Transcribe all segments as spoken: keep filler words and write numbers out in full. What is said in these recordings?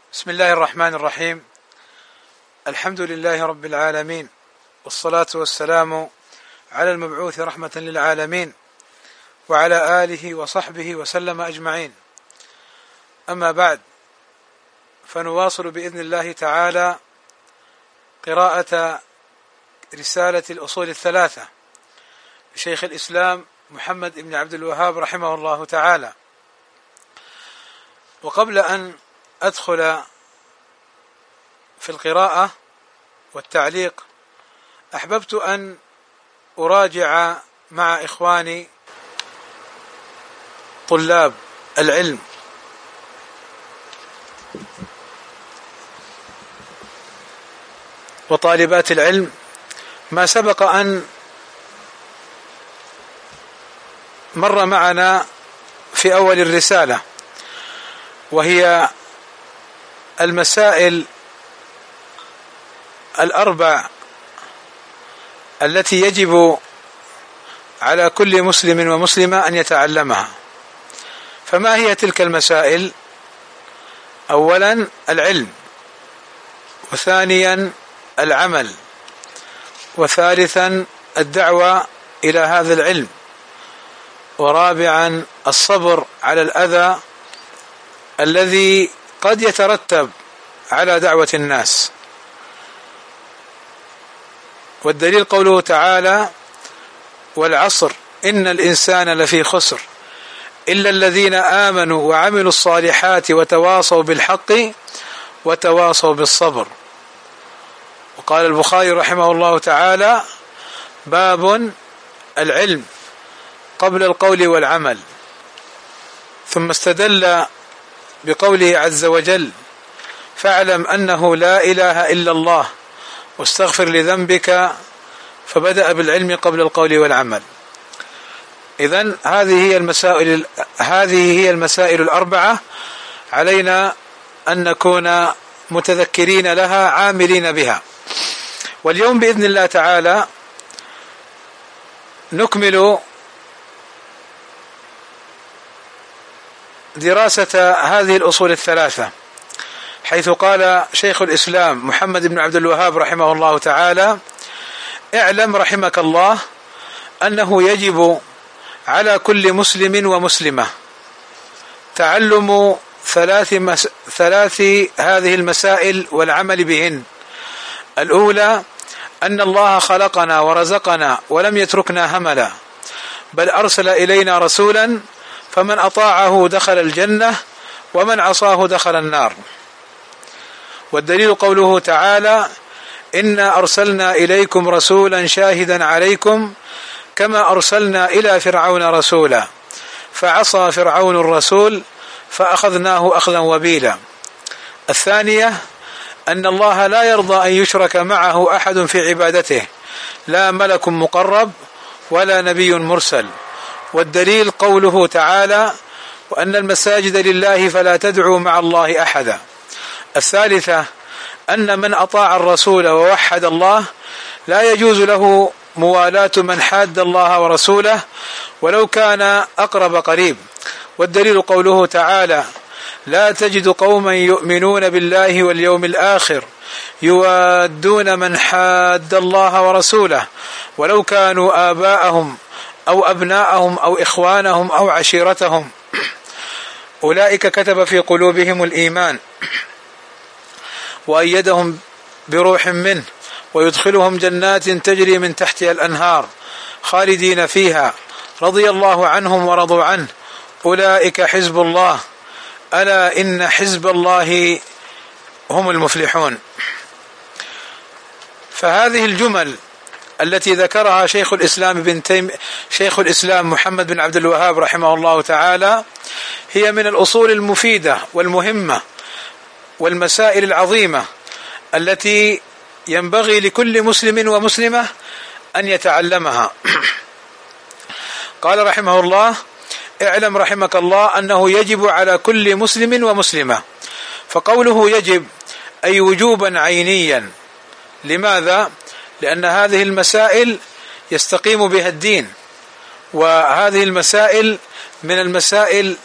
بسم الله الرحمن الرحيم. الحمد لله رب العالمين، والصلاة والسلام على المبعوث رحمة للعالمين وعلى آله وصحبه وسلم أجمعين. أما بعد، فنواصل بإذن الله تعالى قراءة رسالة الأصول الثلاثة لشيخ الإسلام محمد بن عبد الوهاب رحمه الله تعالى. وقبل أن أدخل في القراءة والتعليق، أحببت أن أراجع مع إخواني طلاب العلم وطالبات العلم ما سبق أن مر معنا في أول الرسالة، وهي المسائل الأربع التي يجب على كل مسلم ومسلمة أن يتعلمها. فما هي تلك المسائل؟ أولا العلم، وثانيا العمل، وثالثا الدعوة إلى هذا العلم، ورابعا الصبر على الأذى الذي قد يترتب على دعوة الناس. والدليل قوله تعالى: والعصر إن الإنسان لفي خسر إلا الذين آمنوا وعملوا الصالحات وتواصوا بالحق وتواصوا بالصبر. وقال البخاري رحمه الله تعالى: باب العلم قبل القول والعمل. ثم استدل بقوله عز وجل: فاعلم أنه لا إله إلا الله واستغفر لذنبك، فبدأ بالعلم قبل القول والعمل. إذن هذه هي المسائل هذه هي المسائل الأربعة، علينا أن نكون متذكرين لها عاملين بها. واليوم بإذن الله تعالى نكمل دراسة هذه الأصول الثلاثة، حيث قال شيخ الإسلام محمد بن عبد الوهاب رحمه الله تعالى: اعلم رحمك الله أنه يجب على كل مسلم ومسلمة تعلم ثلاث, مس... ثلاث هذه المسائل والعمل بهن. الأولى أن الله خلقنا ورزقنا ولم يتركنا هملا، بل أرسل إلينا رسولا فمن أطاعه دخل الجنة ومن عصاه دخل النار. والدليل قوله تعالى: إنا أرسلنا إليكم رسولا شاهدا عليكم كما أرسلنا إلى فرعون رسولا فعصى فرعون الرسول فأخذناه أخذا وبيلا. الثانية أن الله لا يرضى أن يشرك معه أحد في عبادته، لا ملك مقرب ولا نبي مرسل. والدليل قوله تعالى: وأن المساجد لله فلا تدعوا مع الله أحدا. الثالثة أن من أطاع الرسول ووحد الله لا يجوز له موالاة من حاد الله ورسوله ولو كان أقرب قريب. والدليل قوله تعالى: لا تجد قوما يؤمنون بالله واليوم الآخر يوادون من حاد الله ورسوله ولو كانوا آباءهم أو أبناءهم أو إخوانهم أو عشيرتهم أولئك كتب في قلوبهم الإيمان وأيدهم بروح منه ويدخلهم جنات تجري من تحتها الأنهار خالدين فيها رضي الله عنهم ورضوا عنه أولئك حزب الله ألا إن حزب الله هم المفلحون. فهذه الجمل التي ذكرها شيخ الإسلام بن تيم شيخ الإسلام محمد بن عبد الوهاب رحمه الله تعالى هي من الأصول المفيدة والمهمة والمسائل العظيمة التي ينبغي لكل مسلم ومسلمة أن يتعلمها. قال رحمه الله: اعلم رحمك الله أنه يجب على كل مسلم ومسلمة. فقوله يجب أي وجوبا عينيا. لماذا؟ لأن هذه المسائل يستقيم بها الدين، وهذه المسائل من المسائل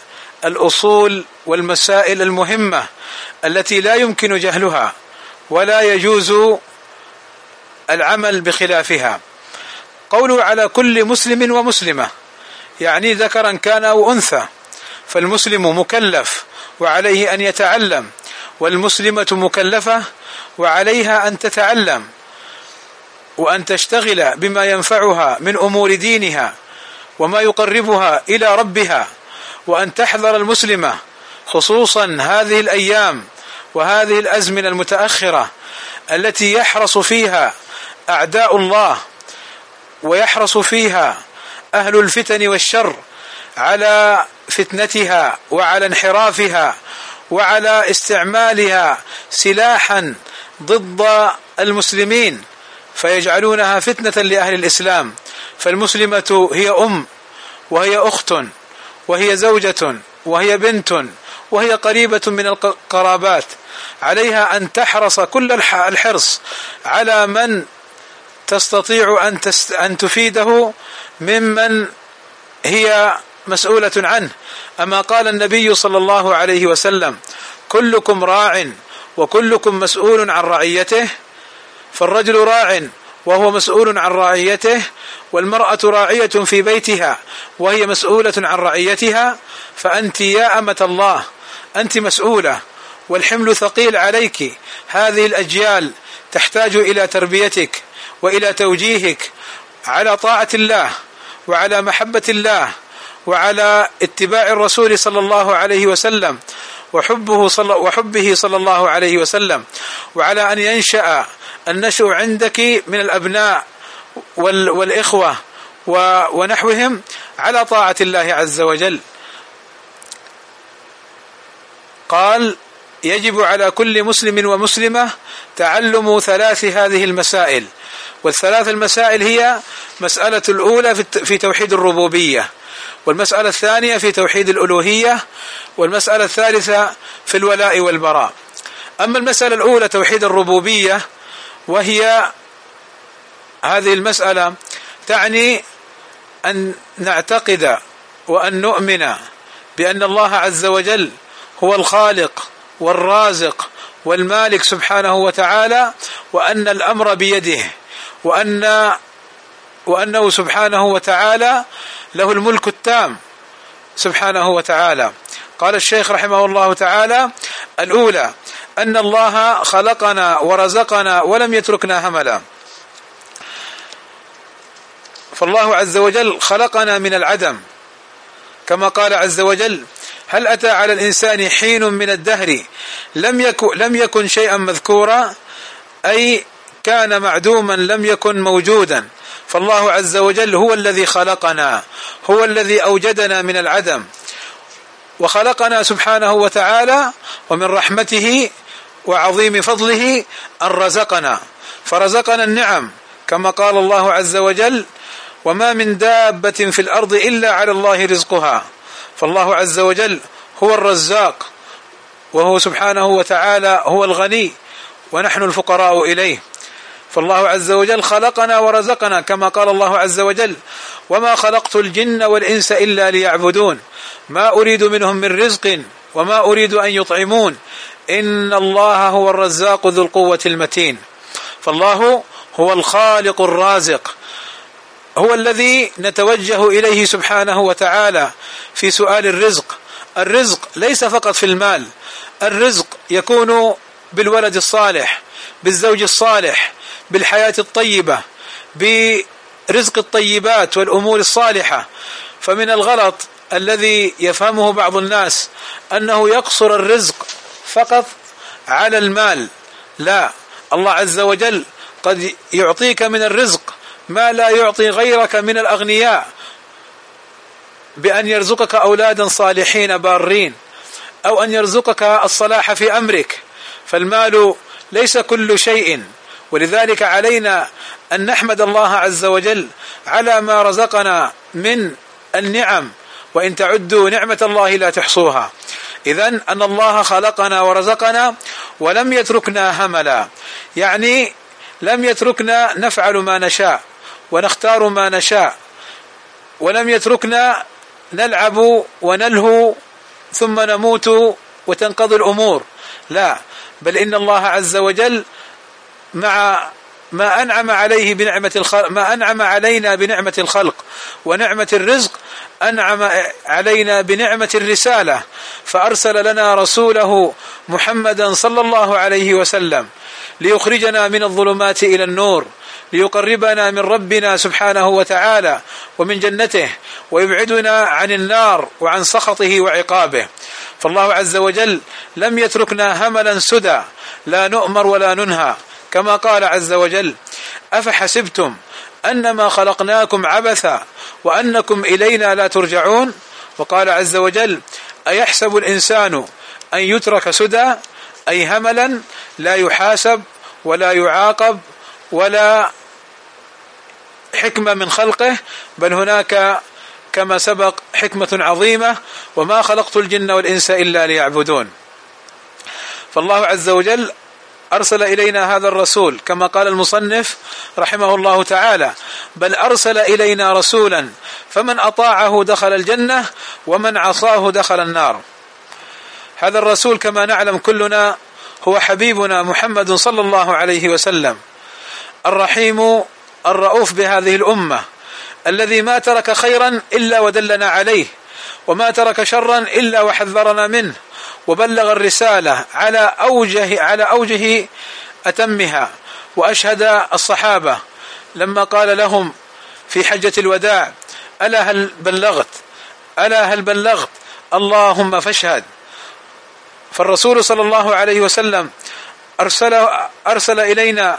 الأصول والمسائل المهمة التي لا يمكن جهلها ولا يجوز العمل بخلافها. قوله على كل مسلم ومسلمة يعني ذكرا كان أو أنثى، فالمسلم مكلف وعليه أن يتعلم، والمسلمة مكلفة وعليها أن تتعلم وأن تشتغل بما ينفعها من أمور دينها وما يقربها إلى ربها، وأن تحذر المسلمة خصوصا هذه الأيام وهذه الأزمنة المتأخرة التي يحرص فيها أعداء الله ويحرص فيها أهل الفتن والشر على فتنتها وعلى انحرافها وعلى استعمالها سلاحا ضد المسلمين فيجعلونها فتنة لأهل الإسلام. فالمسلمة هي أم وهي أخت وهي زوجة وهي بنت وهي قريبة من القرابات، عليها أن تحرص كل الحرص على من تستطيع أن, تست... أن تفيده ممن هي مسؤولة عنه. أما قال النبي صلى الله عليه وسلم: كلكم راع وكلكم مسؤول عن رعيته، فالرجل راع وهو مسؤول عن رعيته، والمرأة راعية في بيتها وهي مسؤولة عن رعيتها. فأنت يا أمة الله أنت مسؤولة والحمل ثقيل عليك. هذه الأجيال تحتاج إلى تربيتك وإلى توجيهك على طاعة الله وعلى محبة الله وعلى اتباع الرسول صلى الله عليه وسلم وحبه صلى, وحبه صلى الله عليه وسلم، وعلى أن ينشأ النشء عندك من الأبناء والإخوة ونحوهم على طاعة الله عز وجل. قال: يجب على كل مسلم ومسلمة تعلم ثلاث هذه المسائل. والثلاث المسائل هي: مسألة الأولى في توحيد الربوبية، والمسألة الثانية في توحيد الألوهية، والمسألة الثالثة في الولاء والبراء. أما المسألة الأولى توحيد الربوبية، وهي هذه المسألة تعني أن نعتقد وأن نؤمن بأن الله عز وجل هو الخالق والرازق والمالك سبحانه وتعالى، وأن الأمر بيده، وأن وأنه سبحانه وتعالى له الملك التام سبحانه وتعالى. قال الشيخ رحمه الله تعالى: الأولى أن الله خلقنا ورزقنا ولم يتركنا هملا. فالله عز وجل خلقنا من العدم، كما قال عز وجل: هل أتى على الإنسان حين من الدهر لم يكن, لم يكن شيئا مذكورا، أي كان معدوما لم يكن موجودا. فالله عز وجل هو الذي خلقنا، هو الذي أوجدنا من العدم، وخلقنا سبحانه وتعالى، ومن رحمته وعظيم فضله أن رزقنا، فرزقنا النعم كما قال الله عز وجل: وما من دابة في الأرض إلا على الله رزقها. فالله عز وجل هو الرزاق، وهو سبحانه وتعالى هو الغني ونحن الفقراء إليه. فالله عز وجل خلقنا ورزقنا، كما قال الله عز وجل: وما خلقت الجن والإنس إلا ليعبدون ما أريد منهم من رزق وما أريد أن يطعمون إن الله هو الرزاق ذو القوة المتين. فالله هو الخالق الرازق، هو الذي نتوجه إليه سبحانه وتعالى في سؤال الرزق. الرزق ليس فقط في المال، الرزق يكون بالولد الصالح، بالزوج الصالح، بالحياة الطيبة، برزق الطيبات والأمور الصالحة. فمن الغلط الذي يفهمه بعض الناس أنه يقصر الرزق فقط على المال. لا، الله عز وجل قد يعطيك من الرزق ما لا يعطي غيرك من الأغنياء، بأن يرزقك أولادا صالحين بارين، أو أن يرزقك الصلاح في أمرك. فالمال ليس كل شيء، ولذلك علينا أن نحمد الله عز وجل على ما رزقنا من النعم، وإن تعدوا نعمة الله لا تحصوها. إذن أن الله خلقنا ورزقنا ولم يتركنا هملا، يعني لم يتركنا نفعل ما نشاء ونختار ما نشاء، ولم يتركنا نلعب ونلهو ثم نموت وتنقضي الأمور، لا، بل إن الله عز وجل مع ما أنعم عليه بنعمة الخلق، ما أنعم علينا بنعمة الخلق ونعمة الرزق، أنعم علينا بنعمة الرسالة، فأرسل لنا رسوله محمدا صلى الله عليه وسلم ليخرجنا من الظلمات إلى النور، ليقربنا من ربنا سبحانه وتعالى ومن جنته، ويبعدنا عن النار وعن سخطه وعقابه. فالله عز وجل لم يتركنا هملا سدى لا نؤمر ولا ننهى، كما قال عز وجل: أفحسبتم أنما خلقناكم عبثا وأنكم إلينا لا ترجعون. وقال عز وجل: أيحسب الإنسان أن يترك سدى، أي هملا لا يحاسب ولا يعاقب ولا حكمة من خلقه، بل هناك كما سبق حكمة عظيمة: وما خلقت الجن والإنس إلا ليعبدون. فالله عز وجل أرسل إلينا هذا الرسول كما قال المصنف رحمه الله تعالى: بل أرسل إلينا رسولا فمن أطاعه دخل الجنة ومن عصاه دخل النار. هذا الرسول كما نعلم كلنا هو حبيبنا محمد صلى الله عليه وسلم، الرحيم الرؤوف بهذه الأمة، الذي ما ترك خيرا إلا ودلنا عليه، وما ترك شرا إلا وحذرنا منه، وبلغ الرسالة على أوجه على أوجه أتمها. وأشهد الصحابة لما قال لهم في حجة الوداع: ألا هل بلغت ألا هل بلغت اللهم فاشهد. فالرسول صلى الله عليه وسلم أرسل, أرسل إلينا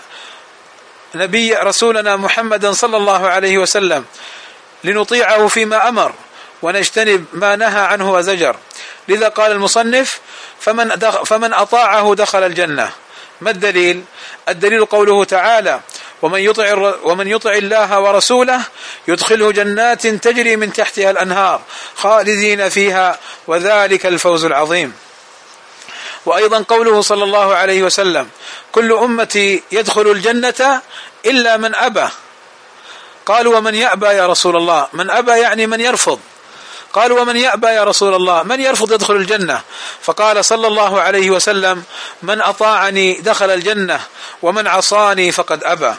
نبي رسولنا محمدا صلى الله عليه وسلم لنطيعه فيما أمر ونجتنب ما نهى عنه وزجر. لذا قال المصنف: فمن, فمن أطاعه دخل الجنة. ما الدليل؟ الدليل قوله تعالى: ومن يطع, ومن يطع الله ورسوله يدخله جنات تجري من تحتها الأنهار خالدين فيها وذلك الفوز العظيم. وأيضا قوله صلى الله عليه وسلم: كل أمتي يدخل الجنة إلا من أبى. قالوا: ومن يأبى يا رسول الله؟ من أبى يعني من يرفض. قالوا: ومن يأبى يا رسول الله؟ من يرفض يدخل الجنة؟ فقال صلى الله عليه وسلم: من أطاعني دخل الجنة ومن عصاني فقد أبى.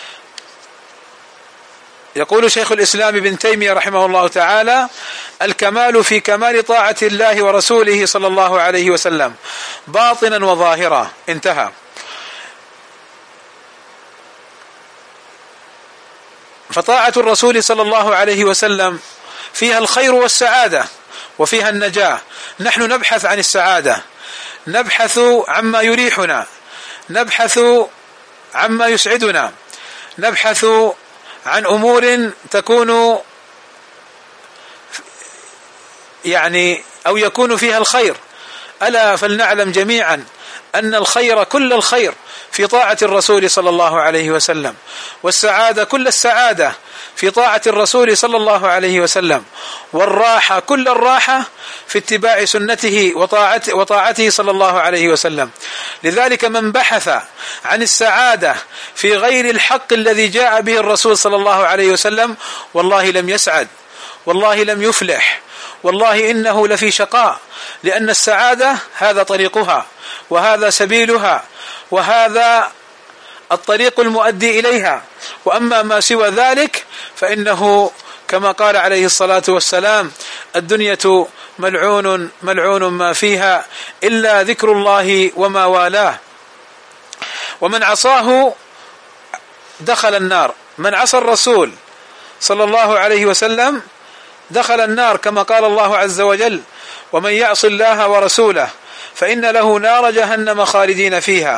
يقول شيخ الإسلام ابن تيمية رحمه الله تعالى: الكمال في كمال طاعة الله ورسوله صلى الله عليه وسلم باطنا وظاهرا. انتهى. فطاعة الرسول صلى الله عليه وسلم فيها الخير والسعادة وفيها النجاة. نحن نبحث عن السعادة، نبحث عما يريحنا، نبحث عما يسعدنا، نبحث عن أمور تكون يعني أو يكون فيها الخير. ألا فلنعلم جميعا أن الخير كل الخير في طاعة الرسول صلى الله عليه وسلم، والسعادة كل السعادة في طاعة الرسول صلى الله عليه وسلم، والراحة كل الراحة في اتباع سنته وطاعته, وطاعته صلى الله عليه وسلم. لذلك من بحث عن السعادة في غير الحق الذي جاء به الرسول صلى الله عليه وسلم والله لم يسعد، والله لم يفلح، والله إنه لفي شقاء، لأن السعادة هذا طريقها وهذا سبيلها وهذا الطريق المؤدي إليها. وأما ما سوى ذلك فإنه كما قال عليه الصلاة والسلام: الدنيا ملعون ملعون ما فيها إلا ذكر الله وما والاه. ومن عصاه دخل النار. من عصى الرسول صلى الله عليه وسلم دخل النار، كما قال الله عز وجل: ومن يعص الله ورسوله فإن له نار جهنم خالدين فيها.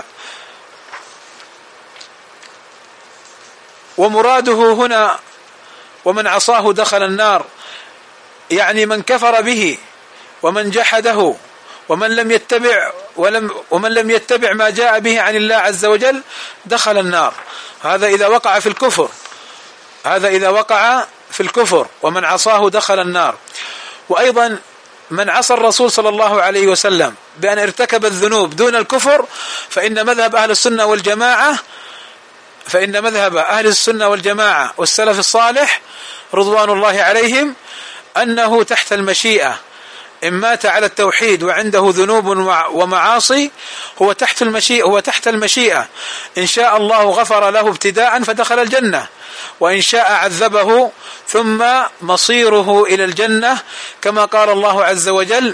ومراده هنا ومن عصاه دخل النار يعني من كفر به ومن جحده ومن لم يتبع ولم ومن لم يتبع ما جاء به عن الله عز وجل دخل النار. هذا إذا وقع في الكفر، هذا إذا وقع في الكفر ومن عصاه دخل النار. وأيضا من عصى الرسول صلى الله عليه وسلم بأن ارتكب الذنوب دون الكفر فإن مذهب أهل السنة والجماعة فإن مذهب أهل السنة والجماعة والسلف الصالح رضوان الله عليهم أنه تحت المشيئة، إن مات على التوحيد وعنده ذنوب ومعاصي هو تحت المشيئة هو تحت المشيئة إن شاء الله غفر له ابتداء فدخل الجنة، وإن شاء عذبه ثم مصيره إلى الجنة، كما قال الله عز وجل: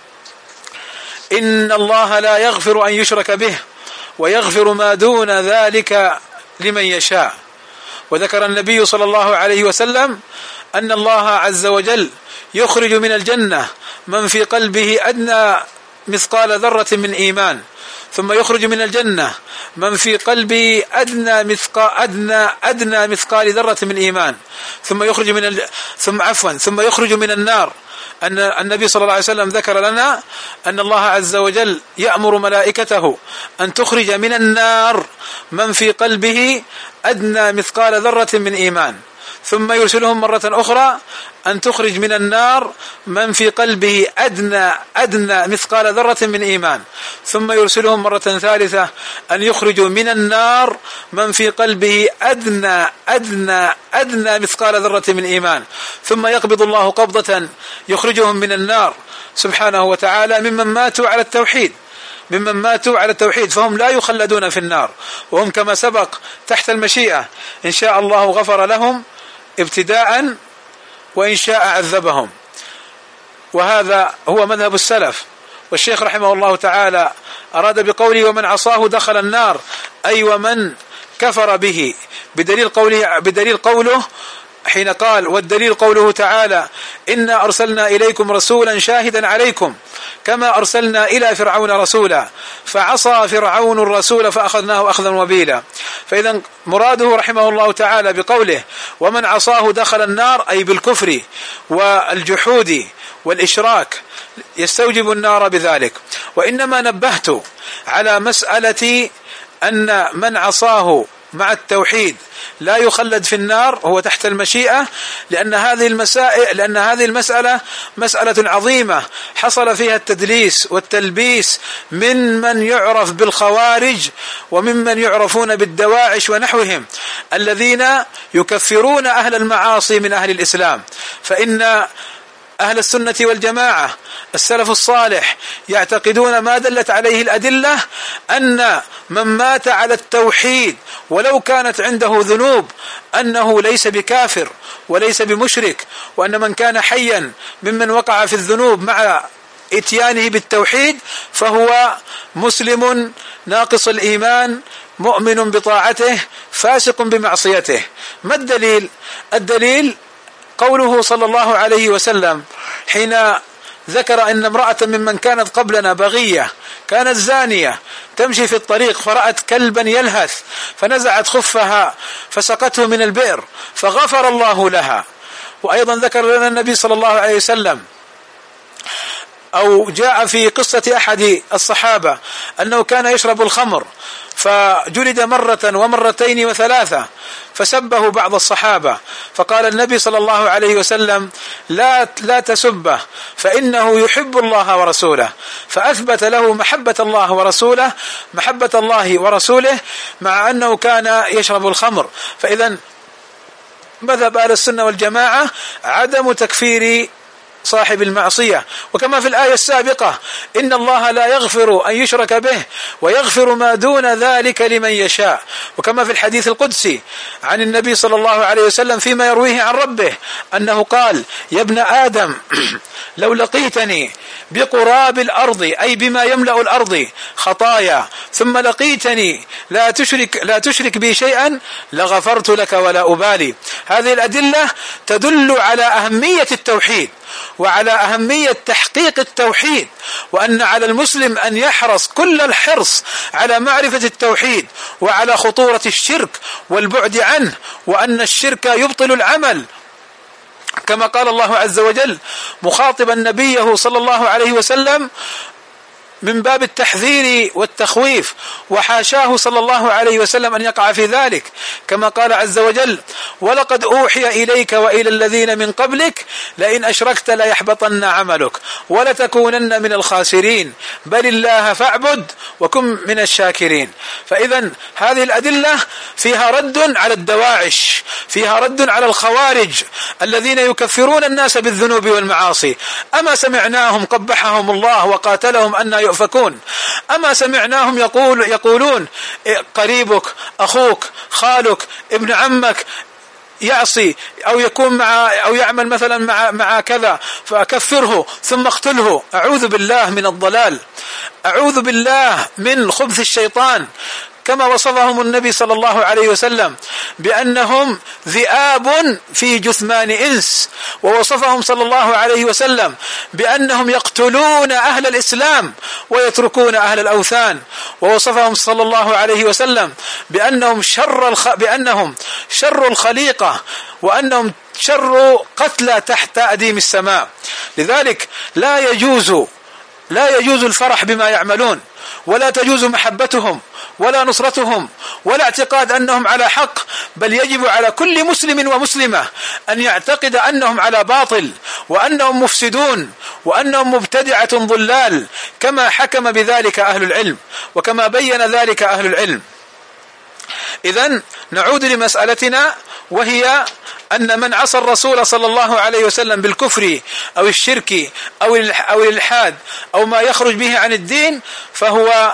إن الله لا يغفر أن يشرك به ويغفر ما دون ذلك لمن يشاء. وذكر النبي صلى الله عليه وسلم أن الله عز وجل يخرج من الجنة من في قلبه أدنى مثقال ذرة من إيمان، ثم يخرج من الجنة من في قلبه أدنى مثقال أدنى أدنى مثقال ذرة من إيمان، ثم يخرج من ال... ثم عفوا ثم يخرج من النار. أن النبي صلى الله عليه وسلم ذكر لنا أن الله عز وجل يأمر ملائكته أن تخرج من النار من في قلبه أدنى مثقال ذرة من إيمان، ثم يرسلهم مرة أخرى أن تخرج من النار من في قلبه أدنى أدنى مثقال ذرة من إيمان، ثم يرسلهم مرة ثالثة أن يخرجوا من النار من في قلبه أدنى أدنى أدنى مثقال ذرة من إيمان، ثم يقبض الله قبضة يخرجهم من النار سبحانه وتعالى ممن ماتوا على التوحيد ممن ماتوا على التوحيد فهم لا يخلدون في النار، وهم كما سبق تحت المشيئة، إن شاء الله غفر لهم ابتداء وإن شاء عذبهم. وهذا هو مذهب السلف. والشيخ رحمه الله تعالى أراد بقوله ومن عصاه دخل النار أي ومن كفر به، بدليل قوله بدليل قوله حين قال والدليل قوله تعالى إنا أرسلنا إليكم رسولا شاهدا عليكم كما أرسلنا إلى فرعون رسولا فعصى فرعون الرسول فأخذناه أخذا وبيلا. فإذا مراده رحمه الله تعالى بقوله ومن عصاه دخل النار أي بالكفر والجحود والإشراك يستوجب النار بذلك. وإنما نبهت على مسألة أن من عصاه مع التوحيد لا يخلد في النار هو تحت المشيئة، لأن هذه المسائل لأن هذه المسألة مسألة عظيمة حصل فيها التدليس والتلبيس من من يعرف بالخوارج وممن يعرفون بالدواعش ونحوهم الذين يكفرون أهل المعاصي من أهل الإسلام. فإن أهل السنة والجماعة السلف الصالح يعتقدون ما دلت عليه الأدلة أن من مات على التوحيد ولو كانت عنده ذنوب أنه ليس بكافر وليس بمشرك، وأن من كان حيا ممن وقع في الذنوب مع اتيانه بالتوحيد فهو مسلم ناقص الإيمان مؤمن بطاعته فاسق بمعصيته. ما الدليل؟ الدليل قوله صلى الله عليه وسلم حين ذكر أن امرأة ممن كانت قبلنا بغية كانت زانية تمشي في الطريق فرأت كلبا يلهث فنزعت خفها فسقته من البئر فغفر الله لها. وأيضا ذكر لنا النبي صلى الله عليه وسلم أو جاء في قصة أحد الصحابة أنه كان يشرب الخمر فجلد مرة ومرتين وثلاثة فسبه بعض الصحابة، فقال النبي صلى الله عليه وسلم لا لا تسبه فإنه يحب الله ورسوله، فأثبت له محبة الله ورسوله محبة الله ورسوله مع أنه كان يشرب الخمر. فإذا مذهب أهل السنة والجماعة عدم تكفير صاحب المعصية، وكما في الآية السابقة إن الله لا يغفر أن يشرك به ويغفر ما دون ذلك لمن يشاء، وكما في الحديث القدسي عن النبي صلى الله عليه وسلم فيما يرويه عن ربه أنه قال يا ابن آدم لو لقيتني بقراب الأرض أي بما يملأ الأرض خطايا ثم لقيتني لا تشرك لا تشرك بي شيئا لغفرت لك ولا أبالي. هذه الأدلة تدل على أهمية التوحيد وعلى أهمية تحقيق التوحيد، وأن على المسلم أن يحرص كل الحرص على معرفة التوحيد وعلى خطورة الشرك والبعد عنه، وأن الشرك يبطل العمل كما قال الله عز وجل مخاطبا نبيه صلى الله عليه وسلم من باب التحذير والتخويف، وحاشاه صلى الله عليه وسلم أن يقع في ذلك، كما قال عز وجل: ولقد أوحي إليك وإلى الذين من قبلك لئن أشركت ليحبطن عملك ولتكونن من الخاسرين بل الله فاعبد وكن من الشاكرين. فإذا هذه الأدلة فيها رد على الدواعش، فيها رد على الخوارج الذين يكفرون الناس بالذنوب والمعاصي. أما سمعناهم قبحهم الله وقاتلهم أن يؤفكون، أما سمعناهم يقول يقولون قريبك أخوك خالك ابن عمك يعصي أو يكون مع أو يعمل مثلا مع مع كذا فأكفره ثم اقتله. أعوذ بالله من الضلال، أعوذ بالله من خبث الشيطان، كما وصفهم النبي صلى الله عليه وسلم بأنهم ذئاب في جثمان إنس، ووصفهم صلى الله عليه وسلم بأنهم يقتلون أهل الإسلام ويتركون أهل الأوثان، ووصفهم صلى الله عليه وسلم بأنهم شر الخ... بأنهم شر الخليقة، وأنهم شر قتلى تحت أديم السماء. لذلك لا يجوز لا يجوز الفرح بما يعملون، ولا تجوز محبتهم ولا نصرتهم ولا اعتقاد أنهم على حق، بل يجب على كل مسلم ومسلمة أن يعتقد أنهم على باطل، وأنهم مفسدون، وأنهم مبتدعة ضلال، كما حكم بذلك أهل العلم وكما بين ذلك أهل العلم. إذن نعود لمسألتنا، وهي أن من عصى الرسول صلى الله عليه وسلم بالكفر أو الشرك أو أو الإلحاد أو ما يخرج به عن الدين فهو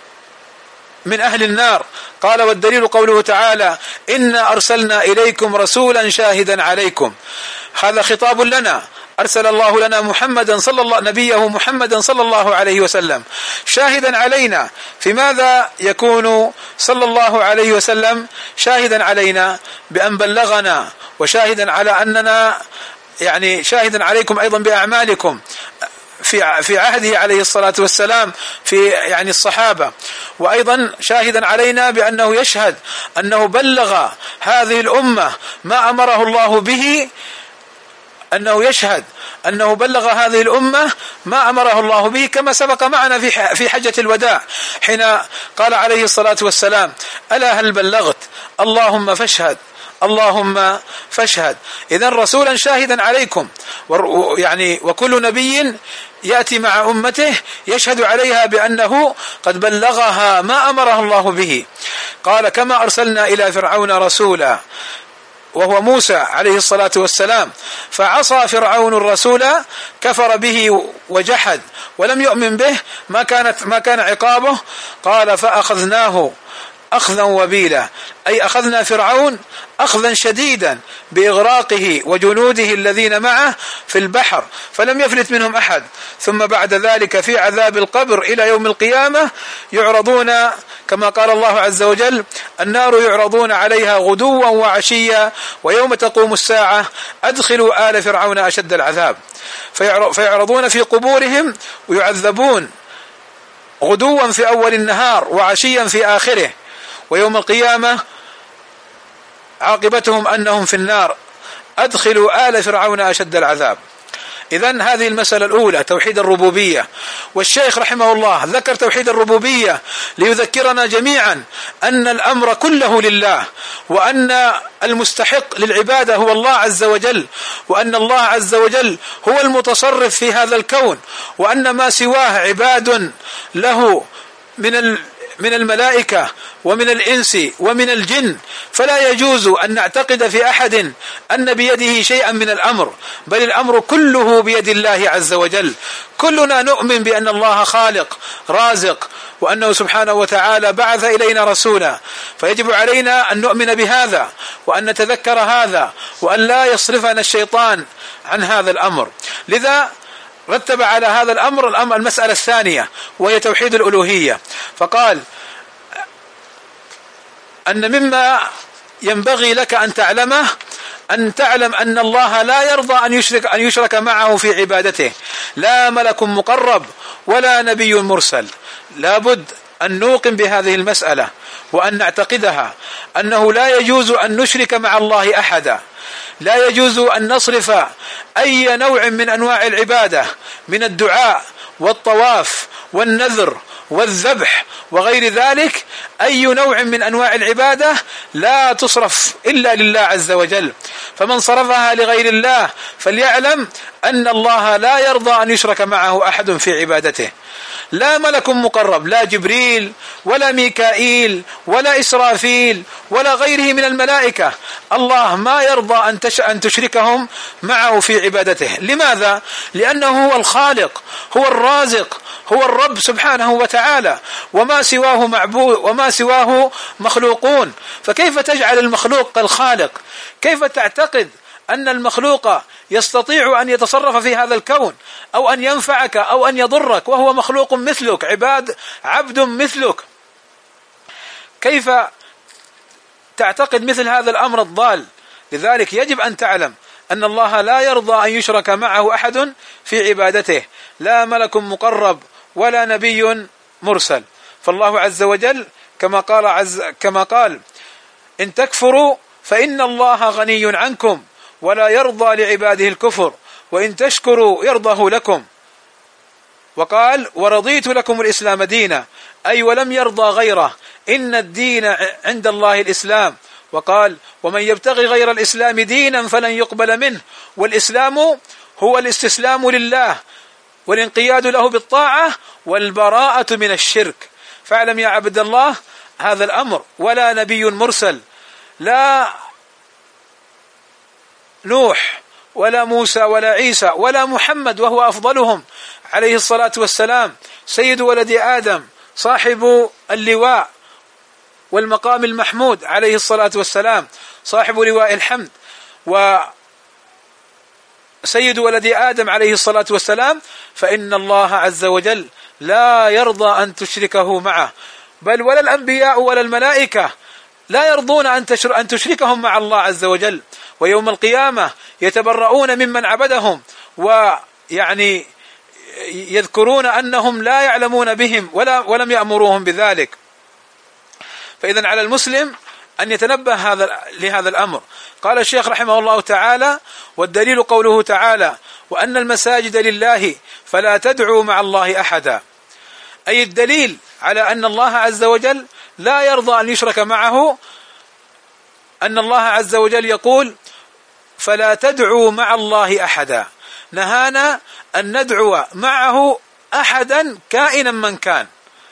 من أهل النار. قال: والدليل قوله تعالى: إنا أرسلنا إليكم رسولا شاهدا عليكم. هذا خطاب لنا، أرسل الله لنا محمدا صلى الله نبيه محمدا صلى الله عليه وسلم شاهدا علينا. في ماذا يكون صلى الله عليه وسلم شاهدا علينا؟ بأن بلغنا، وشاهدا على أننا يعني شاهدا عليكم أيضا بأعمالكم في في عهده عليه الصلاة والسلام في يعني الصحابة، وأيضا شاهدا علينا بأنه يشهد أنه بلغ هذه الأمة ما أمره الله به، أنه يشهد أنه بلغ هذه الأمة ما أمره الله به، كما سبق معنا في في حجة الوداع حين قال عليه الصلاة والسلام: ألا هل بلغت؟ اللهم فاشهد اللهم فاشهد. إذن رسولا شاهدا عليكم، يعني وكل نبي يأتي مع أمته يشهد عليها بأنه قد بلغها ما أمره الله به. قال: كما أرسلنا إلى فرعون رسولا، وهو موسى عليه الصلاة والسلام، فعصى فرعون الرسول، كفر به وجحد ولم يؤمن به، ما كانت ما كان عقابه؟ قال: فأخذناه أخذا وبيلا، أي أخذنا فرعون أخذا شديدا بإغراقه وجنوده الذين معه في البحر، فلم يفلت منهم أحد. ثم بعد ذلك في عذاب القبر إلى يوم القيامة يعرضون، كما قال الله عز وجل: النار يعرضون عليها غدوا وعشيا ويوم تقوم الساعة أدخلوا آل فرعون أشد العذاب. فيعرضون في قبورهم ويعذبون غدوا في أول النهار وعشيا في آخره، ويوم القيامة عاقبتهم أنهم في النار أدخلوا آل فرعون أشد العذاب. إذن هذه المسألة الأولى توحيد الربوبية. والشيخ رحمه الله ذكر توحيد الربوبية ليذكرنا جميعا أن الأمر كله لله، وأن المستحق للعبادة هو الله عز وجل، وأن الله عز وجل هو المتصرف في هذا الكون، وأن ما سواه عباد له من من الملائكة ومن الإنس ومن الجن، فلا يجوز أن نعتقد في أحد أن بيده شيئا من الأمر، بل الأمر كله بيد الله عز وجل. كلنا نؤمن بأن الله خالق رازق، وأنه سبحانه وتعالى بعث إلينا رسولا، فيجب علينا أن نؤمن بهذا وأن نتذكر هذا، وأن لا يصرفنا الشيطان عن هذا الأمر. لذا رتب على هذا الأمر الأمر المسألة الثانية، وهي توحيد الألوهية. فقال أن مما ينبغي لك أن تعلمه أن تعلم أن الله لا يرضى أن يشرك أن يشرك معه في عبادته، لا ملك مقرب ولا نبي مرسل. لابد أن نوقن بهذه المسألة وأن نعتقدها، أنه لا يجوز أن نشرك مع الله أحدا، لا يجوز أن نصرف أي نوع من أنواع العبادة من الدعاء والطواف والنذر والذبح وغير ذلك، أي نوع من أنواع العبادة لا تصرف إلا لله عز وجل. فمن صرفها لغير الله فليعلم أن الله لا يرضى أن يشرك معه أحد في عبادته، لا ملك مقرب، لا جبريل ولا ميكائيل ولا إسرافيل ولا غيره من الملائكة، الله ما يرضى أن تشركهم معه في عبادته. لماذا؟ لأنه هو الخالق، هو الرازق، هو الرب سبحانه وتعالى، وما سواه معبود وما سواه مخلوقون. فكيف تجعل المخلوق كالخالق؟ كيف تعتقد أن المخلوق يستطيع أن يتصرف في هذا الكون أو أن ينفعك أو أن يضرك وهو مخلوق مثلك، عباد عبد مثلك؟ كيف تعتقد مثل هذا الأمر الضال؟ لذلك يجب أن تعلم أن الله لا يرضى أن يشرك معه أحد في عبادته، لا ملك مقرب ولا نبي مرسل. فالله عز وجل كما قال عز كما قال إن تكفروا فإن الله غني عنكم ولا يرضى لعباده الكفر وإن تشكروا يرضه لكم. وقال ورضيت لكم الإسلام دينا، أي ولم يرضى غيره، إن الدين عند الله الإسلام. وقال ومن يبتغي غير الإسلام دينا فلن يقبل منه. والإسلام هو الاستسلام لله والانقياد له بالطاعة والبراءة من الشرك. فاعلم يا عبد الله هذا الأمر، ولا نبي مرسل، لا نوح ولا موسى ولا عيسى ولا محمد وهو أفضلهم عليه الصلاة والسلام، سيد ولد آدم، صاحب اللواء والمقام المحمود عليه الصلاة والسلام، صاحب لواء الحمد وسيد ولد آدم عليه الصلاة والسلام، فإن الله عز وجل لا يرضى أن تشركه معه، بل ولا الأنبياء ولا الملائكة لا يرضون أن تشركهم مع الله عز وجل. ويوم القيامة يتبرؤون ممن عبدهم، ويعني يذكرون أنهم لا يعلمون بهم ولا ولم يأمروهم بذلك. فإذن على المسلم أن يتنبه هذا لهذا الأمر. قال الشيخ رحمه الله تعالى والدليل قوله تعالى وأن المساجد لله فلا تدعوا مع الله أحدا، أي الدليل على أن الله عز وجل لا يرضى أن يشرك معه أن الله عز وجل يقول فلا تدعوا مع الله أحدا، نهانا أن ندعو معه أحدا كائنا من كان.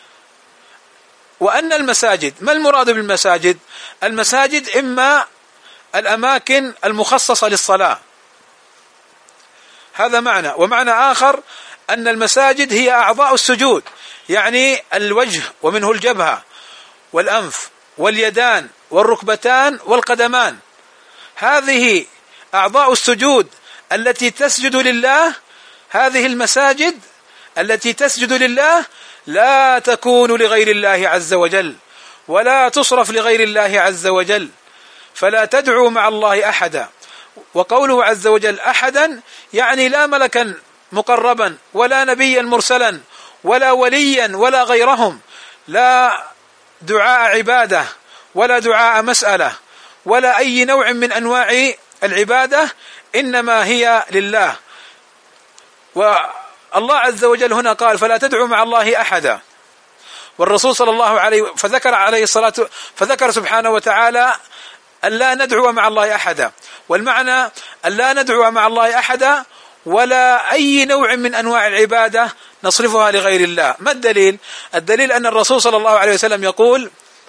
وأن المساجد، ما المراد بالمساجد؟ المساجد إما الأماكن المخصصة للصلاة، هذا معنى. ومعنى آخر أن المساجد هي أعضاء السجود، يعني الوجه ومنه الجبهة والأنف واليدان والركبتان والقدمان، هذه أعضاء السجود التي تسجد لله. هذه المساجد التي تسجد لله لا تكون لغير الله عز وجل ولا تصرف لغير الله عز وجل، فلا تدعوا مع الله أحدا. وقوله عز وجل أحدا يعني لا ملكا مقربا ولا نبيا مرسلا ولا وليا ولا غيرهم، لا دعاء عبادة ولا دعاء مسألة ولا أي نوع من أنواع العبادة، إنما هي لله. والله عز وجل هنا قال فلا تدعوا مع الله أحدا، والرسول صلى الله عليه فذكر عليه الصلاة فذكر سبحانه وتعالى أن لا ندعو مع الله أحدا، والمعنى أن لا ندعو مع الله أحدا ولا أي نوع من أنواع العبادة نصرفها لغير الله. ما الدليل؟ الدليل أن الرسول صلى الله عليه وسلم يقول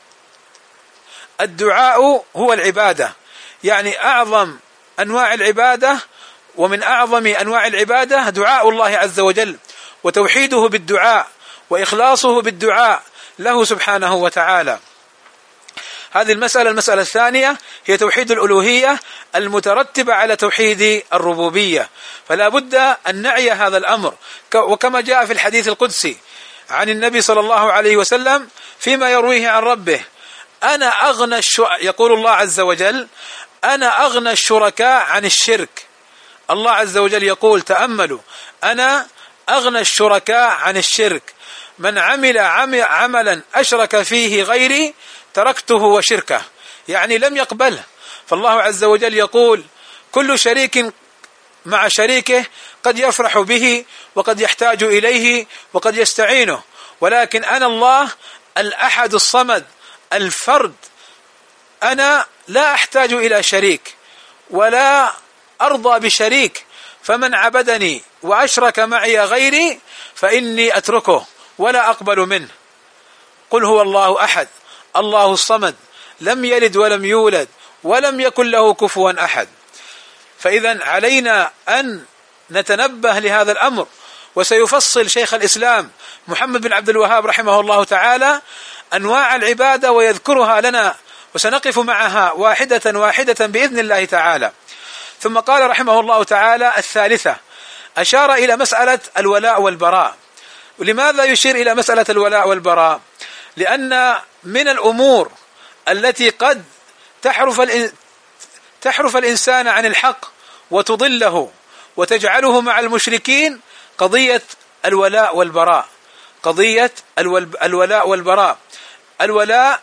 الدعاء هو العبادة، يعني أعظم أنواع العبادة ومن أعظم أنواع العبادة دعاء الله عز وجل وتوحيده بالدعاء وإخلاصه بالدعاء له سبحانه وتعالى. هذه المسألة. المسألة الثانية هي توحيد الألوهية المترتبة على توحيد الربوبية، فلا بد أن نعي هذا الأمر، وكما جاء في الحديث القدسي عن النبي صلى الله عليه وسلم فيما يرويه عن ربه أنا أغنى الشركاء، يقول الله عز وجل أنا أغنى الشركاء عن الشرك. الله عز وجل يقول تأملوا أنا أغنى الشركاء عن الشرك، من عمل عملا أشرك فيه غيري تركته وشركه، يعني لم يقبله. فالله عز وجل يقول كل شريك مع شريكه قد يفرح به وقد يحتاج إليه وقد يستعينه، ولكن أنا الله الأحد الصمد الفرد، أنا لا أحتاج إلى شريك ولا أرضى بشريك، فمن عبدني وأشرك معي غيري فإني أتركه ولا أقبل منه. قل هو الله أحد الله الصمد لم يلد ولم يولد ولم يكن له كفوا أحد. فإذا علينا أن نتنبه لهذا الأمر، وسيفصل شيخ الإسلام محمد بن عبد الوهاب رحمه الله تعالى أنواع العبادة ويذكرها لنا، وسنقف معها واحدة واحدة بإذن الله تعالى. ثم قال رحمه الله تعالى الثالثة، أشار إلى مسألة الولاء والبراء. ولماذا يشير إلى مسألة الولاء والبراء؟ لأن من الأمور التي قد تحرف تحرف الإنسان عن الحق وتضله وتجعله مع المشركين قضية الولاء والبراء، قضية الولاء والبراء الولاء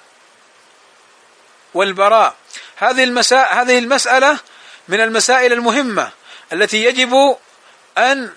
والبراء هذه المساء هذه المسألة من المسائل المهمة التي يجب أن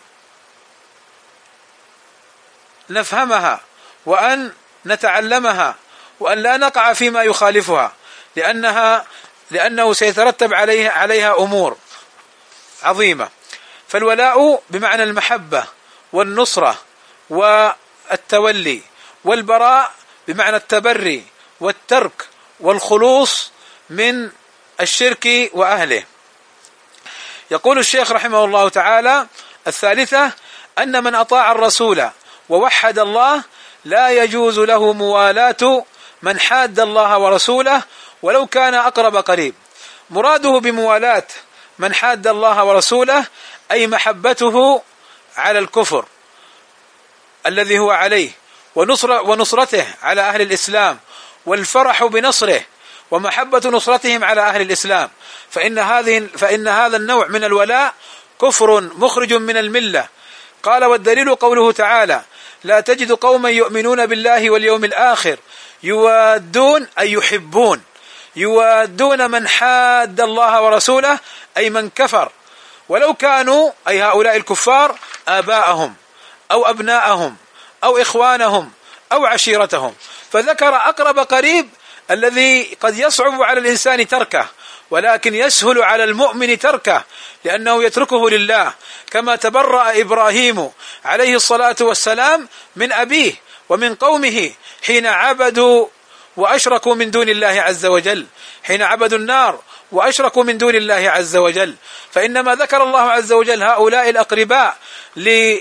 نفهمها وأن نتعلمها وأن لا نقع فيما يخالفها، لأنها لأنه سيترتب عليها عليها أمور عظيمة. فالولاء بمعنى المحبة والنصرة والتولي، والبراء بمعنى التبري والترك والخلوص من الشرك وأهله. يقول الشيخ رحمه الله تعالى الثالثة، أن من أطاع الرسول ووحد الله لا يجوز له موالاة من حاد الله ورسوله ولو كان أقرب قريب. مراده بموالاة من حاد الله ورسوله أي محبته على الكفر الذي هو عليه، ونصر ونصرته على أهل الإسلام، والفرح بنصره ومحبة نصرتهم على أهل الإسلام، فإن هذه فإن هذا النوع من الولاء كفر مخرج من الملة. قال والدليل قوله تعالى: لا تجد قوما يؤمنون بالله واليوم الآخر يوادون أي يحبون يوادون من حاد الله ورسوله أي من كفر، ولو كانوا أي هؤلاء الكفار آباءهم أو أبناءهم أو إخوانهم أو عشيرتهم، فذكر أقرب قريب الذي قد يصعب على الإنسان تركه، ولكن يسهل على المؤمن تركه لأنه يتركه لله، كما تبرأ إبراهيم عليه الصلاة والسلام من أبيه ومن قومه حين عبدوا وأشركوا من دون الله عز وجل، حين عبدوا النار وأشركوا من دون الله عز وجل. فإنما ذكر الله عز وجل هؤلاء الأقرباء لي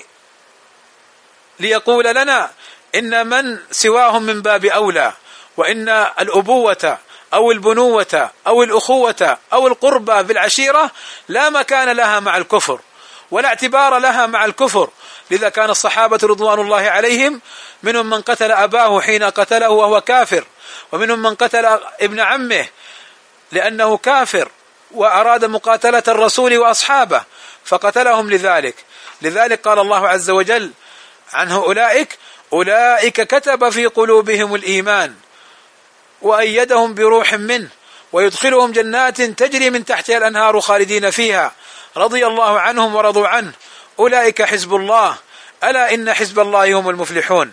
ليقول لنا إن من سواهم من باب أولى، وإن الأبوة أو البنوة أو الأخوة أو القربة بالعشيرة لا مكان لها مع الكفر ولا اعتبار لها مع الكفر. لذا كان الصحابة رضوان الله عليهم منهم من قتل أباه حين قتله وهو كافر، ومنهم من قتل ابن عمه لأنه كافر وأراد مقاتلة الرسول وأصحابه فقتلهم لذلك. لذلك قال الله عز وجل عنه: أولئك أولئك كتب في قلوبهم الإيمان وأيدهم بروح منه ويدخلهم جنات تجري من تحتها الأنهار خالدين فيها رضي الله عنهم ورضوا عنه أولئك حزب الله ألا إن حزب الله هم المفلحون.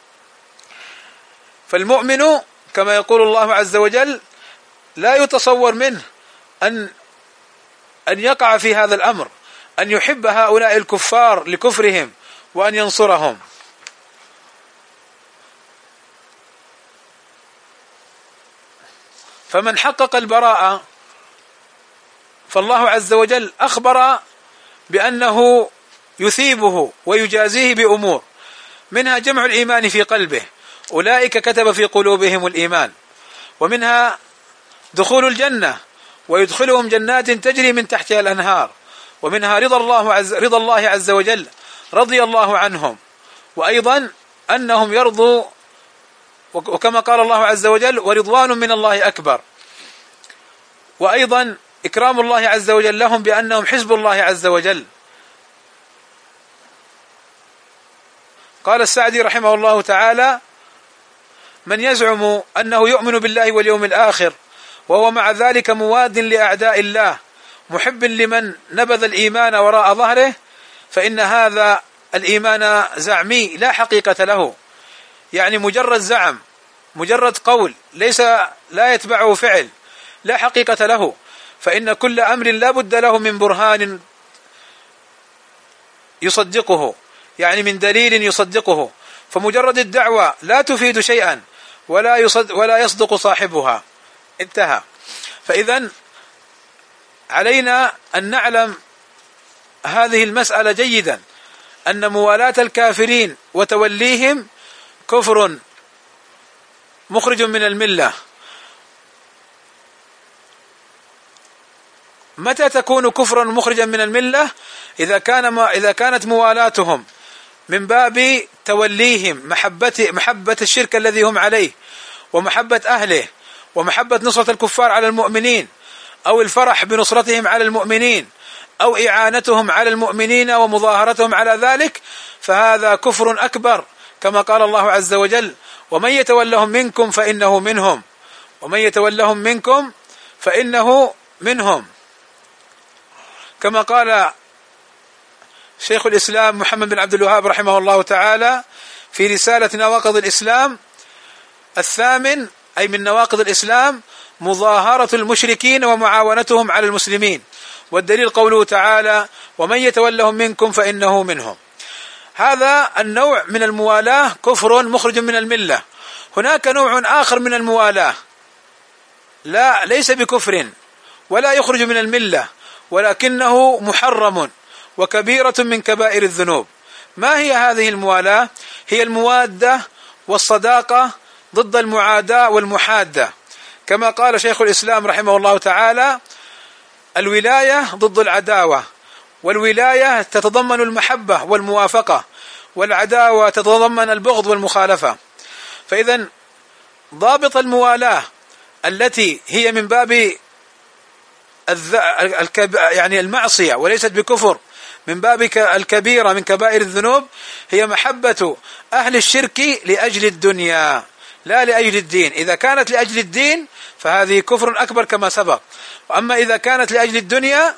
فالمؤمن كما يقول الله عز وجل لا يتصور منه أن أن يقع في هذا الأمر، أن يحب هؤلاء الكفار لكفرهم وأن ينصرهم. فمن حقق البراءة فالله عز وجل أخبر بأنه يثيبه ويجازيه بأمور، منها جمع الإيمان في قلبه، أولئك كتب في قلوبهم الإيمان، ومنها دخول الجنة ويدخلهم جنات تجري من تحتها الأنهار، ومنها رضا الله عز, رضا الله عز وجل رضي الله عنهم، وأيضا أنهم يرضوا، وكما قال الله عز وجل: ورضوان من الله أكبر، وأيضا إكرام الله عز وجل لهم بأنهم حزب الله عز وجل. قال السعدي رحمه الله تعالى: من يزعم أنه يؤمن بالله واليوم الآخر وهو مع ذلك مواد لأعداء الله محب لمن نبذ الإيمان وراء ظهره، فإن هذا الإيمان زعمي لا حقيقة له، يعني مجرد زعم، مجرد قول، ليس لا يتبعه فعل، لا حقيقة له. فإن كل أمر لا بد له من برهان يصدقه، يعني من دليل يصدقه، فمجرد الدعوة لا تفيد شيئا ولا يصدق ولا يصدق صاحبها. انتهى. فإذن علينا أن نعلم هذه المسألة جيدا، أن موالاة الكافرين وتوليهم كفر مخرج من الملة. متى تكون كفرا مخرجا من الملة؟ إذا كان ما إذا كانت موالاتهم من باب توليهم محبة محبة الشرك الذي هم عليه، ومحبة أهله، ومحبة نصرة الكفار على المؤمنين، أو الفرح بنصرتهم على المؤمنين، أو إعانتهم على المؤمنين ومظاهرتهم على ذلك، فهذا كفر أكبر، كما قال الله عز وجل: ومن يتولهم منكم فإنه منهم، ومن يتولهم منكم فإنه منهم. كما قال شيخ الإسلام محمد بن عبد الوهاب رحمه الله تعالى في رسالة نواقض الإسلام: الثامن، أي من نواقض الإسلام، مظاهرة المشركين ومعاونتهم على المسلمين، والدليل قوله تعالى: ومن يتولهم منكم فإنه منهم. هذا النوع من الموالاة كفر مخرج من الملة. هناك نوع آخر من الموالاة لا ليس بكفر ولا يخرج من الملة، ولكنه محرم وكبيرة من كبائر الذنوب. ما هي هذه الموالاة؟ هي الموادة والصداقة ضد المعاداة والمحادة، كما قال شيخ الإسلام رحمه الله تعالى: الولاية ضد العداوة، والولاية تتضمن المحبة والموافقة، والعداوة تتضمن البغض والمخالفة. فإذا ضابط الموالاة التي هي من باب يعني المعصية وليست بكفر، من باب الكبيرة من كبائر الذنوب، هي محبة أهل الشرك لأجل الدنيا لا لأجل الدين. إذا كانت لأجل الدين فهذه كفر أكبر كما سبق، وأما إذا كانت لأجل الدنيا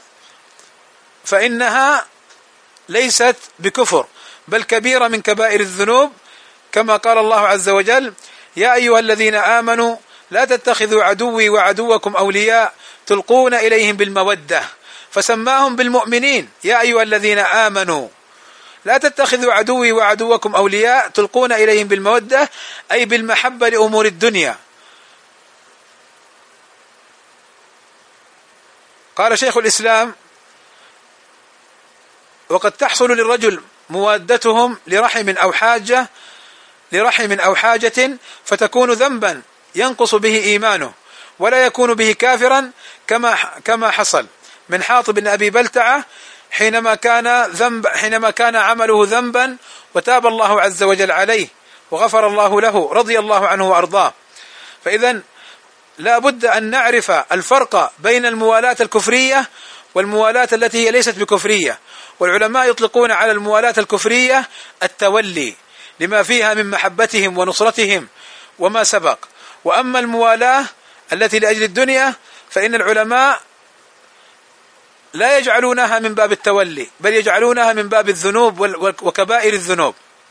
فإنها ليست بكفر بل كبيرة من كبائر الذنوب، كما قال الله عز وجل: يا أيها الذين آمنوا لا تتخذوا عدوي وعدوكم أولياء تلقون إليهم بالمودة، فسماهم بالمؤمنين: يا أيها الذين آمنوا لا تتخذوا عدوي وعدوكم أولياء تلقون إليهم بالمودة، أي بالمحبة لأمور الدنيا. قال شيخ الإسلام: وقد تحصل للرجل موادتهم لرحم أو حاجة لرحم أو حاجة فتكون ذنبا ينقص به إيمانه ولا يكون به كافرا، كما كما حصل من حاطب بن أبي بلتعة حينما كان ذنب حينما كان عمله ذنبا وتاب الله عز وجل عليه وغفر الله له رضي الله عنه وأرضاه. فإذا لا بد أن نعرف الفرق بين الموالاة الكفرية والموالاة التي هي ليست بكفرية. والعلماء يطلقون على الموالاة الكفرية التولي لما فيها من محبتهم ونصرتهم وما سبق. وأما الموالاة التي لأجل الدنيا فإن العلماء لا يجعلونها من باب التولي بل يجعلونها من باب الذنوب وكبائر الذنوب.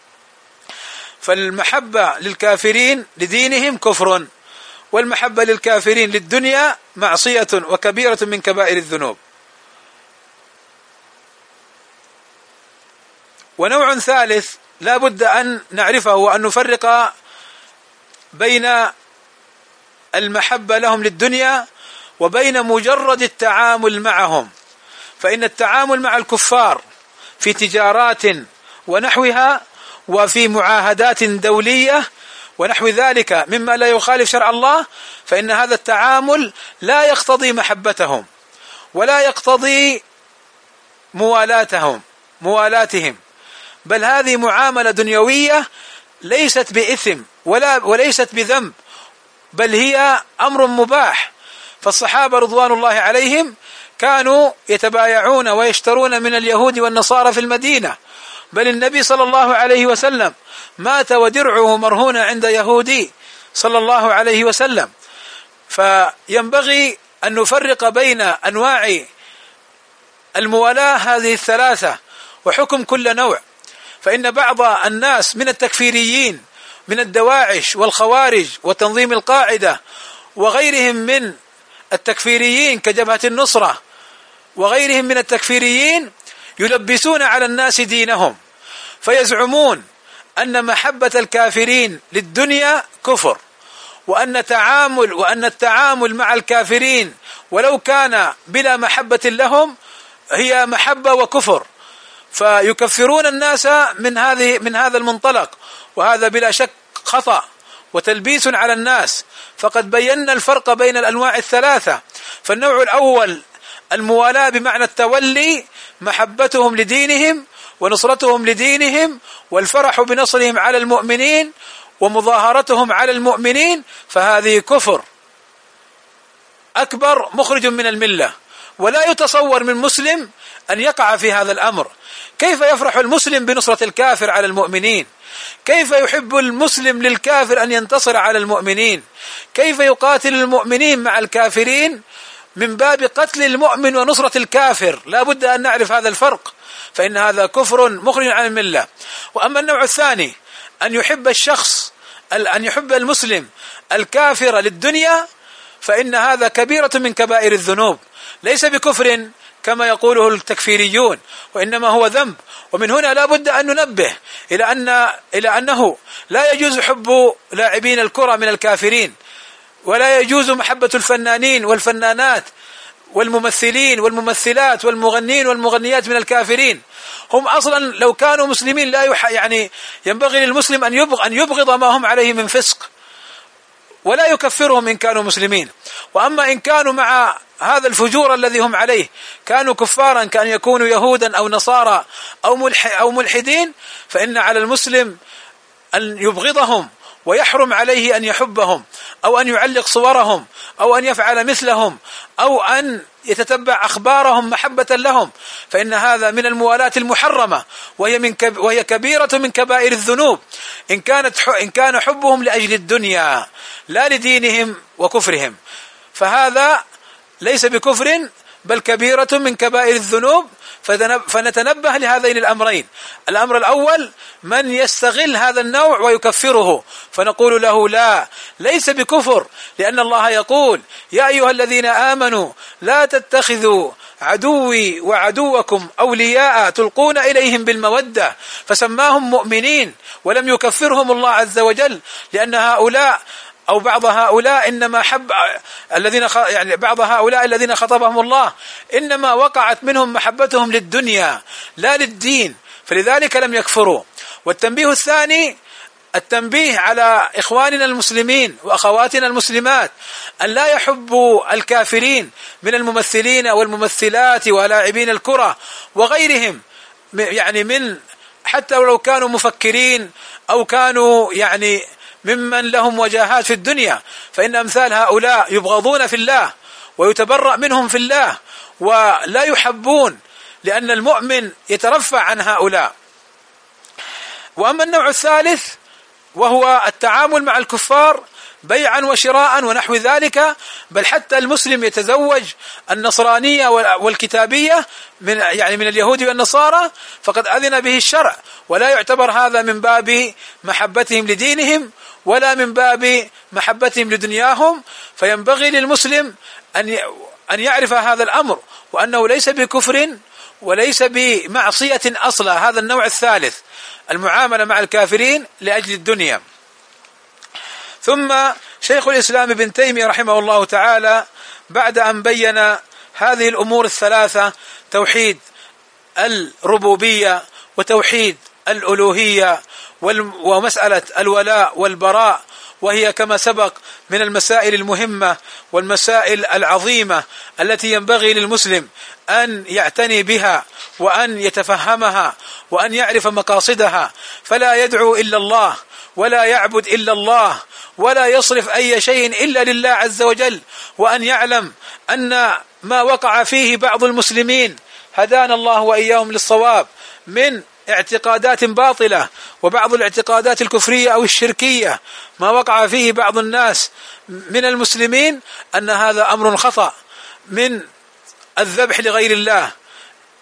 فالمحبة للكافرين لدينهم كفر، والمحبة للكافرين للدنيا معصية وكبيرة من كبائر الذنوب. ونوع ثالث لا بد أن نعرفه وأن نفرق بين المحبة لهم للدنيا وبين مجرد التعامل معهم. فإن التعامل مع الكفار في تجارات ونحوها وفي معاهدات دولية ونحو ذلك مما لا يخالف شرع الله، فإن هذا التعامل لا يقتضي محبتهم ولا يقتضي موالاتهم موالاتهم بل هذه معاملة دنيوية ليست بإثم ولا وليست بذنب، بل هي أمر مباح. فالصحابة رضوان الله عليهم كانوا يتبايعون ويشترون من اليهود والنصارى في المدينة، بل النبي صلى الله عليه وسلم مات ودرعه مرهون عند يهودي صلى الله عليه وسلم. فينبغي أن نفرق بين أنواع الموالاة هذه الثلاثة وحكم كل نوع. فإن بعض الناس من التكفيريين من الدواعش والخوارج وتنظيم القاعدة وغيرهم من التكفيريين كجبهة النصرة وغيرهم من التكفيريين يلبسون على الناس دينهم، فيزعمون أن محبة الكافرين للدنيا كفر، وأن تعامل وأن التعامل مع الكافرين ولو كان بلا محبة لهم هي محبة وكفر، فيكفرون الناس من هذه من هذا المنطلق، وهذا بلا شك خطأ وتلبيس على الناس. فقد بينا الفرق بين الأنواع الثلاثة. فالنوع الأول الموالاة بمعنى التولي، محبتهم لدينهم ونصرتهم لدينهم والفرح بنصرهم على المؤمنين ومظاهرتهم على المؤمنين، فهذه كفر أكبر مخرج من الملة، ولا يتصور من مسلم أن يقع في هذا الأمر. كيف يفرح المسلم بنصرة الكافر على المؤمنين؟ كيف يحب المسلم للكافر أن ينتصر على المؤمنين؟ كيف يقاتل المؤمنين مع الكافرين من باب قتل المؤمن ونصرة الكافر؟ لا بد أن نعرف هذا الفرق، فإن هذا كفر مخرج عن الملة. وأما النوع الثاني أن يحب الشخص أن يحب المسلم الكافر للدنيا، فإن هذا كبيرة من كبائر الذنوب، ليس بكفر كما يقوله التكفيريون، وإنما هو ذنب. ومن هنا لا بد أن ننبه إلى أن إلى أنه لا يجوز حب لاعبين الكرة من الكافرين، ولا يجوز محبة الفنانين والفنانات والممثلين والممثلات والمغنين والمغنيات من الكافرين. هم أصلا لو كانوا مسلمين لا يح يعني ينبغي للمسلم أن يبغض أن يبغض ما هم عليه من فسق، ولا يكفرهم إن كانوا مسلمين. وأما إن كانوا مع هذا الفجور الذي هم عليه كانوا كفارا كأن يكونوا يهودا أو نصارى أو ملح أو ملحدين، فإن على المسلم أن يبغضهم ويحرم عليه أن يحبهم أو أن يعلق صورهم أو أن يفعل مثلهم أو أن يتتبع أخبارهم محبة لهم، فإن هذا من الموالاة المحرمة، وهي من كب وهي كبيرة من كبائر الذنوب إن كانت إن كان حبهم لأجل الدنيا لا لدينهم وكفرهم، فهذا ليس بكفر بل كبيرة من كبائر الذنوب. فنتنبه لهذين الأمرين. الأمر الأول من يستغل هذا النوع ويكفره، فنقول له لا، ليس بكفر، لأن الله يقول يا أيها الذين آمنوا لا تتخذوا عدوي وعدوكم أولياء تلقون إليهم بالمودة، فسماهم مؤمنين ولم يكفرهم الله عز وجل، لأن هؤلاء أو بعض هؤلاء إنما حب الذين خ... يعني بعض هؤلاء الذين خطبهم الله إنما وقعت منهم محبتهم للدنيا لا للدين، فلذلك لم يكفروا. والتنبيه الثاني التنبيه على إخواننا المسلمين وأخواتنا المسلمات أن لا يحبوا الكافرين من الممثلين والممثلات ولاعبين الكرة وغيرهم، يعني من حتى ولو كانوا مفكرين أو كانوا يعني ممن لهم وجاهات في الدنيا، فإن أمثال هؤلاء يبغضون في الله ويتبرأ منهم في الله ولا يحبون، لأن المؤمن يترفع عن هؤلاء. وأما النوع الثالث وهو التعامل مع الكفار بيعا وشراء ونحو ذلك، بل حتى المسلم يتزوج النصرانية والكتابية من يعني من اليهود والنصارى فقد أذن به الشرع، ولا يعتبر هذا من باب محبتهم لدينهم ولا من باب محبتهم لدنياهم. فينبغي للمسلم أن أن يعرف هذا الأمر، وأنه ليس بكفر وليس بمعصية أصلا. هذا النوع الثالث المعاملة مع الكافرين لأجل الدنيا. ثم شيخ الإسلام ابن تيمية رحمه الله تعالى بعد أن بين هذه الأمور الثلاثة، توحيد الربوبية وتوحيد الألوهية ومسألة الولاء والبراء، وهي كما سبق من المسائل المهمة والمسائل العظيمة التي ينبغي للمسلم أن يعتني بها وأن يتفهمها وأن يعرف مقاصدها، فلا يدعو إلا الله ولا يعبد إلا الله ولا يصرف أي شيء إلا لله عز وجل، وأن يعلم أن ما وقع فيه بعض المسلمين هدانا الله وإياهم للصواب من اعتقادات باطلة وبعض الاعتقادات الكفرية أو الشركية، ما وقع فيه بعض الناس من المسلمين أن هذا أمر خطأ من الذبح لغير الله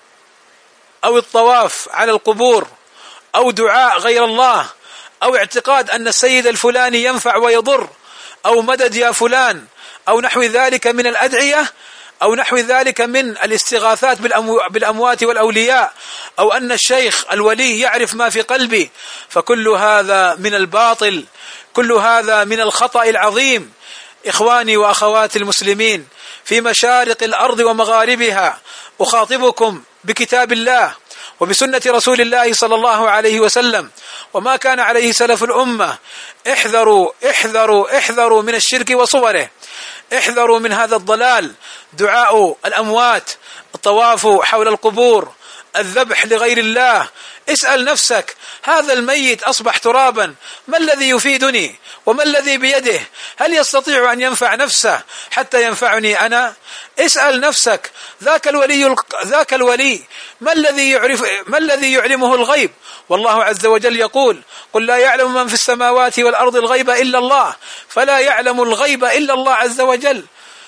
أو الطواف على القبور أو دعاء غير الله أو اعتقاد أن السيد الفلاني ينفع ويضر أو مدد يا فلان أو نحو ذلك من الأدعية أو نحو ذلك من الاستغاثات بالأموات والأولياء أو أن الشيخ الولي يعرف ما في قلبي، فكل هذا من الباطل، كل هذا من الخطأ العظيم. إخواني وأخواتي المسلمين في مشارق الأرض ومغاربها، أخاطبكم بكتاب الله وبسنة رسول الله صلى الله عليه وسلم وما كان عليه سلف الأمة. احذروا احذروا احذروا من الشرك وصوره، احذروا من هذا الضلال، دعاء الأموات، الطواف حول القبور، الذبح لغير الله. اسأل نفسك، هذا الميت أصبح ترابا، ما الذي يفيدني وما الذي بيده؟ هل يستطيع أن ينفع نفسه حتى ينفعني أنا؟ اسأل نفسك، ذاك الولي ذاك الولي ما الذي يعرف ما الذي يعلمه الغيب؟ والله عز وجل يقول: قل لا يعلم من في السماوات والأرض الغيب إلا الله، فلا يعلم الغيب إلا الله عز وجل.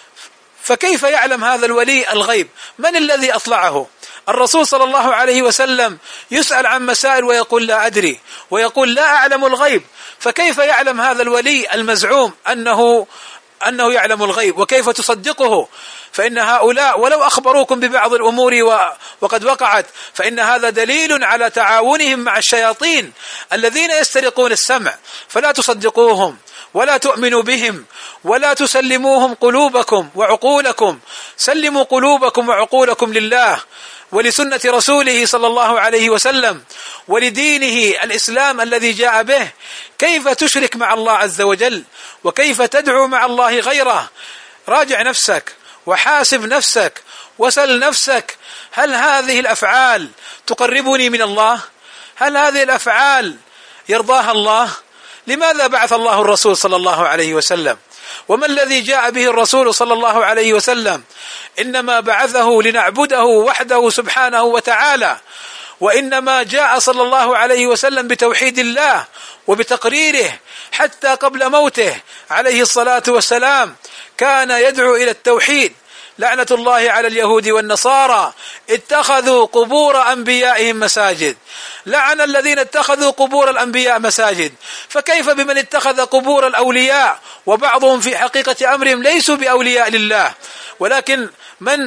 فكيف يعلم هذا الولي الغيب؟ من الذي أطلعه؟ الرسول صلى الله عليه وسلم يسأل عن مسائل ويقول لا أدري، ويقول لا أعلم الغيب. فكيف يعلم هذا الولي المزعوم أنه أنه يعلم الغيب؟ وكيف تصدقه؟ فإن هؤلاء ولو أخبروكم ببعض الأمور وقد وقعت، فإن هذا دليل على تعاونهم مع الشياطين الذين يسترقون السمع. فلا تصدقوهم ولا تؤمنوا بهم ولا تسلموهم قلوبكم وعقولكم، سلموا قلوبكم وعقولكم لله ولسنة رسوله صلى الله عليه وسلم ولدينه الإسلام الذي جاء به. كيف تشرك مع الله عز وجل وكيف تدعو مع الله غيره؟ راجع نفسك وحاسب نفسك وسل نفسك، هل هذه الأفعال تقربني من الله؟ هل هذه الأفعال يرضاها الله؟ لماذا بعث الله الرسول صلى الله عليه وسلم؟ وما الذي جاء به الرسول صلى الله عليه وسلم؟ إنما بعثه لنعبده وحده سبحانه وتعالى، وإنما جاء صلى الله عليه وسلم بتوحيد الله وبتقريره. حتى قبل موته عليه الصلاة والسلام كان يدعو إلى التوحيد. لعنة الله على اليهود والنصارى اتخذوا قبور أنبيائهم مساجد. لعن الذين اتخذوا قبور الأنبياء مساجد، فكيف بمن اتخذ قبور الأولياء وبعضهم في حقيقة أمرهم ليسوا بأولياء لله، ولكن من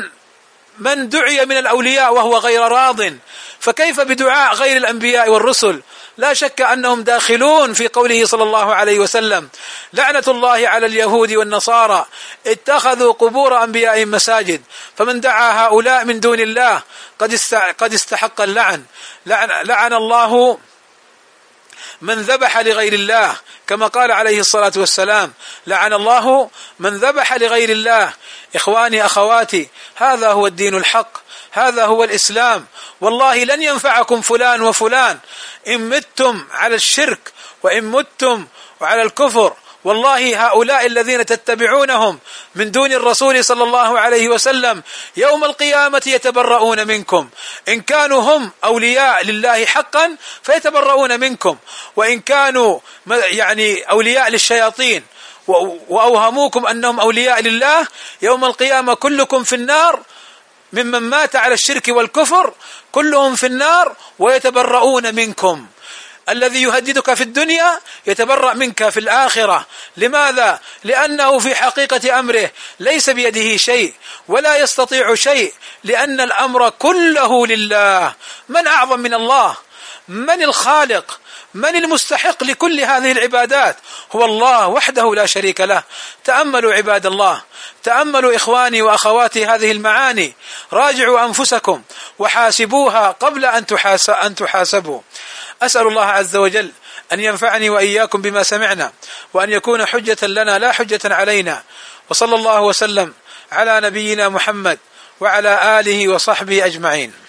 من دعي من الأولياء وهو غير راض، فكيف بدعاء غير الأنبياء والرسل؟ لا شك أنهم داخلون في قوله صلى الله عليه وسلم: لعنة الله على اليهود والنصارى اتخذوا قبور أنبيائهم مساجد. فمن دعا هؤلاء من دون الله قد قد استحق اللعن. لعن, لعن الله من ذبح لغير الله، كما قال عليه الصلاة والسلام: لعن الله من ذبح لغير الله. إخواني أخواتي، هذا هو الدين الحق، هذا هو الإسلام. والله لن ينفعكم فلان وفلان إن متم على الشرك وإن متم على الكفر. والله هؤلاء الذين تتبعونهم من دون الرسول صلى الله عليه وسلم يوم القيامة يتبرؤون منكم، إن كانوا هم أولياء لله حقا فيتبرؤون منكم، وإن كانوا يعني أولياء للشياطين وأوهموكم أنهم أولياء لله، يوم القيامة كلكم في النار، ممن مات على الشرك والكفر كلهم في النار ويتبرؤون منكم. الذي يهددك في الدنيا يتبرأ منك في الآخرة. لماذا؟ لأنه في حقيقة أمره ليس بيده شيء ولا يستطيع شيء، لأن الأمر كله لله. من أعظم من الله؟ من الخالق؟ من المستحق لكل هذه العبادات؟ هو الله وحده لا شريك له. تأملوا عباد الله، تأملوا إخواني وأخواتي هذه المعاني، راجعوا أنفسكم وحاسبوها قبل أن تحاسبوا. أسأل الله عز وجل أن ينفعني وإياكم بما سمعنا، وأن يكون حجة لنا لا حجة علينا. وصلى الله وسلم على نبينا محمد وعلى آله وصحبه أجمعين.